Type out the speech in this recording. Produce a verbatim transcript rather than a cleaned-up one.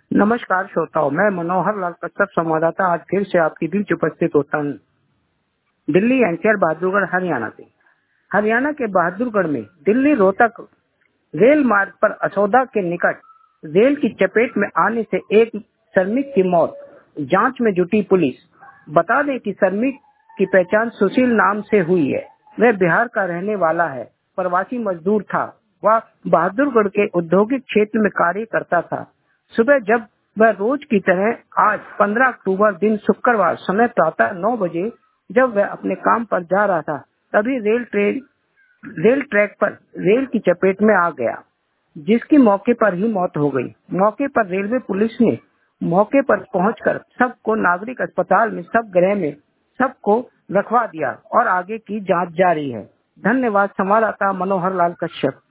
नमस्कार श्रोताओं, मैं मनोहर लाल कश्यप संवाददाता आज फिर से आपके बीच उपस्थित होता हूँ। दिल्ली एनसीआर बहादुरगढ़ हरियाणा से। हरियाणा के बहादुरगढ़ में दिल्ली रोहतक रेल मार्ग पर असौदा के निकट रेल की चपेट में आने से एक श्रमिक की मौत। जांच में जुटी पुलिस। बता दें कि श्रमिक की पहचान सुशील नाम से हुई है। वह बिहार का रहने वाला है, प्रवासी मजदूर था। वह बहादुरगढ़ के औद्योगिक क्षेत्र में कार्य करता था। सुबह जब वह रोज की तरह आज पंद्रह अक्टूबर दिन शुक्रवार समय प्रातः नौ बजे जब वह अपने काम पर जा रहा था, तभी रेल ट्रेन रेल ट्रैक पर रेल की चपेट में आ गया, जिसकी मौके पर ही मौत हो गई। मौके पर रेलवे पुलिस ने मौके पर पहुंचकर सबको नागरिक अस्पताल में सब गृह में सबको रखवा दिया और आगे की जांच जारी है। धन्यवाद। संवाददाता मनोहर लाल कश्यप।